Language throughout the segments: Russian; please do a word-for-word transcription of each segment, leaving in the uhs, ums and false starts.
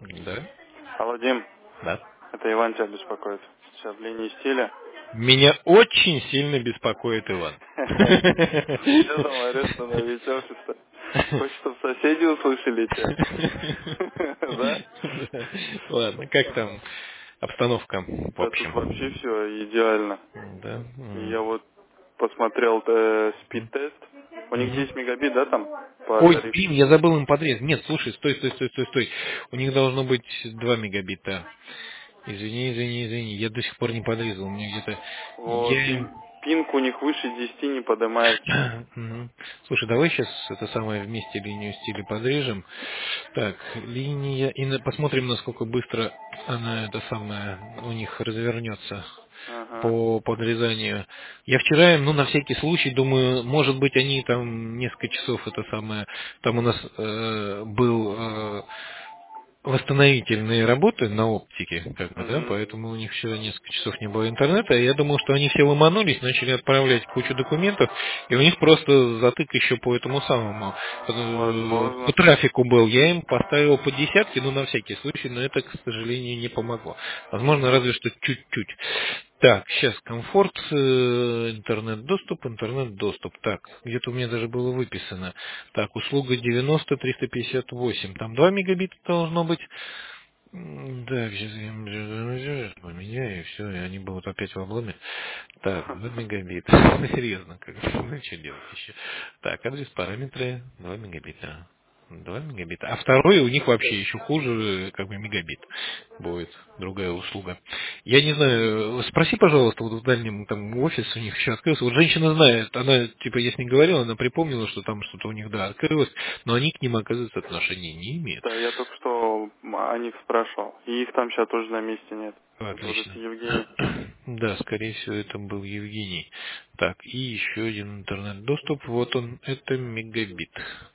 Да? Алло, Дим, Да. это Иван тебя беспокоит. Сейчас в линии стиля. Меня очень сильно беспокоит Иван. Что там орешь на весь офис-то? Хочешь, чтобы соседи услышали тебя? Да? Ладно, как там обстановка в Да тут вообще общем? все идеально. Да. И м. я вот посмотрел э, спид-тест. У них Мгм. десять мегабит, да, там, по Ой, тарифу? блин, я забыл им подрезать. Нет, слушай, стой, стой, стой, стой, стой. У них должно быть два мегабита. Извини, извини, извини. Я до сих пор не подрезал. У меня где-то... Вот, Я и им... пинг у них выше десяти не поднимается. Мгм. Слушай, давай сейчас это самое вместе линию стиля подрежем. Так, линия... И на- посмотрим, насколько быстро она, это самое, у них развернется Ага. по подрезанию. Я вчера, ну, на всякий случай, думаю, может быть, они там несколько часов, это самое, там у нас э, был э, восстановительные работы на оптике, как бы, да, Угу. поэтому у них вчера несколько часов не было интернета, и я думал, что они все ломанулись, начали отправлять кучу документов, и у них просто затык еще по этому самому, э, по Возможно. трафику был. Я им поставил по десятке, ну, на всякий случай, но это, к сожалению, не помогло. Возможно, Угу. разве что чуть-чуть. Так, сейчас комфорт, э, интернет-доступ, интернет-доступ. Так, где-то у меня даже было выписано. Так, услуга девяносто триста пятьдесят восемь. Там два мегабита должно быть. М, Так, сейчас я поменяю, и все, и они будут опять в обломе. Так, два мегабита. Серьезно, как бы, ну что делать еще? Так, адрес, параметры, два мегабита. два мегабита. А второй у них вообще еще хуже, как бы мегабит будет, другая услуга. Я не знаю, спроси, пожалуйста, вот в дальнем там офис у них еще открылся. Вот женщина знает, она, типа, я с ней говорил, она припомнила, что там что-то у них, да, открылось, но они к ним, оказывается, отношения не имеют. Да, я только что о них спрашивал. И их там сейчас тоже на месте нет. Это вот этот Отлично. Евгений. Да, скорее всего, это был Евгений. Так, и еще один интернет-доступ. Вот он, это мегабит.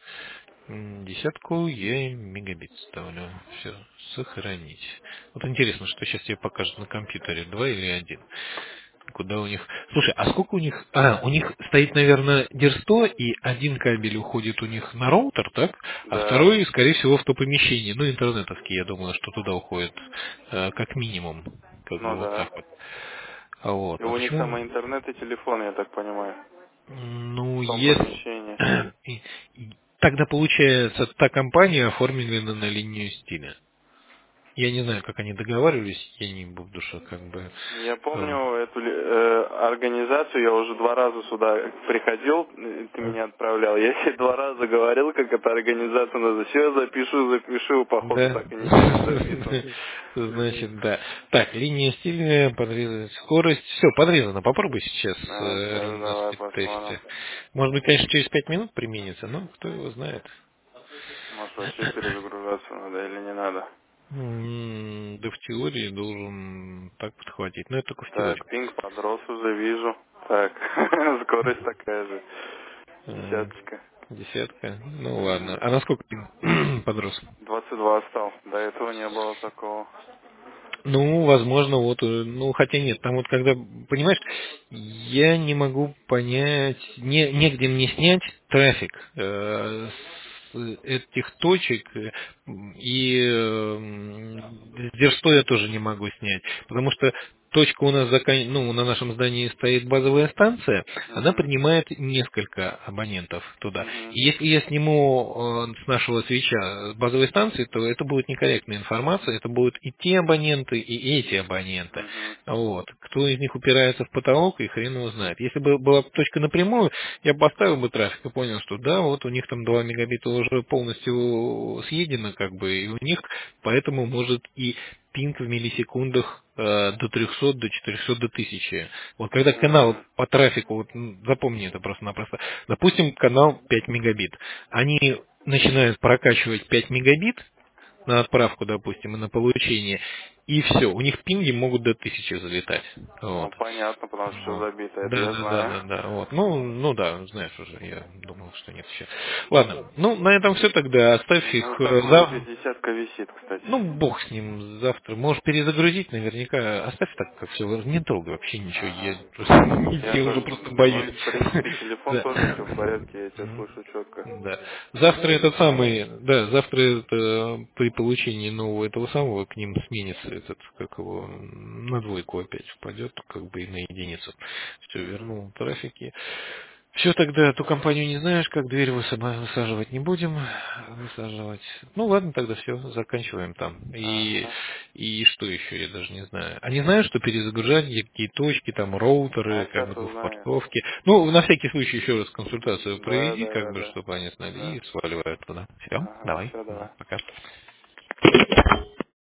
М, Десятку я им мегабит ставлю. Все, сохранить. Вот интересно, что сейчас тебе покажет на компьютере, два или один? Куда у них... Слушай, а сколько у них... А, у них стоит, наверное, дир-сто, и один кабель уходит у них на роутер, так? А Да, второй, скорее всего, в то помещение. Ну, интернетовский, я думаю, что туда уходит э, как минимум. Как бы ну вот да. так вот. А вот. И А у них почему? там и интернет, и телефон, я так понимаю. Ну, В том если... помещении. и- и Тогда, получается, та компания оформлена на линию стиля. Я не знаю, как они договаривались, я не буду, что как бы... Я э, помню эту ли- э, организацию, я уже два раза сюда приходил, э, ты а, меня отправлял. Я тебе два раза говорил, как эта организация называется. Все, запишу, запишу, походу Да. так и ничего не записан. Значит, да. Так, линия стиля, подрезать скорость. Все, подрезано. Попробуй сейчас А, э, сейчас на давай посмотрим. спид-тесте. Может быть, конечно, через пять минут применится, но кто его знает. Может вообще перезагружаться надо или не надо. М, Да в теории должен так подхватить. Но это только в теории. Так, пинг подрос уже, вижу. Так, скорость такая же. Э, Десяточка. Десятка. Ну ладно. Угу. А насколько ты подрос? двадцать два стал. До этого не было такого. Ну, возможно, вот, э, ну, хотя нет, там вот когда, понимаешь, я не могу понять, не, негде мне снять трафик э, с этих точек, э, и э, Дерсто я тоже не могу снять, потому что точка у нас, закан... ну, на нашем здании стоит базовая станция, она Угу. принимает несколько абонентов туда. Угу. И если я сниму э, с нашего свеча с базовой станции, то это будет некорректная информация, это будут и те абоненты, и эти абоненты. Угу. Вот. Кто из них упирается в потолок, и хрен его знает. Если бы была точка напрямую, я бы поставил бы трафик и понял, что да, вот у них там два мегабита уже полностью съедено, как бы, и у них поэтому может и пинг в миллисекундах э, до трехсот, до четырехсот, до тысячи. Вот когда канал Угу. по трафику, вот м, запомни это просто-напросто, допустим, канал пять мегабит, они начинают прокачивать пять мегабит на отправку, допустим, и на получение, и все. У них пинги могут до тысячи залетать. Ну, Вот. понятно, потому что все Вот. забито, это Да, я да, да, знаю. да, да. Вот. Ну, ну да, знаешь уже, я думал, что нет еще. Ладно, ну на этом все тогда. Оставь Ну, их как э, у меня за. пятидесятка висит, кстати. Ну, бог с ним завтра. Можешь перезагрузить наверняка. Оставь так, как все. Не трогай вообще ничего. Я Ага. просто Я я уже тоже, просто ну боюсь. и в принципе телефон Да. тоже все в порядке, я тебя Мгм. слышу четко. Да. Завтра этот самый, да, завтра это при получении нового этого самого к ним сменится этот, как его, на двойку опять впадет, как бы и на единицу. Все, вернул трафики. Все, тогда эту компанию не знаешь, как дверь высыба- высаживать не будем. Высаживать. Ну ладно, тогда все, заканчиваем там. И, Ага. и что еще, я даже не знаю. Они знают, что перезагружать, где какие точки, там А роутеры, как бы сейчас узнаю. двухпортовки. Ну, на всякий случай еще раз консультацию Да, проведи, да, как да, бы, да. чтобы они знали, Да. и сваливают туда. Все, Ага, давай, все, Мгм, давай. пока.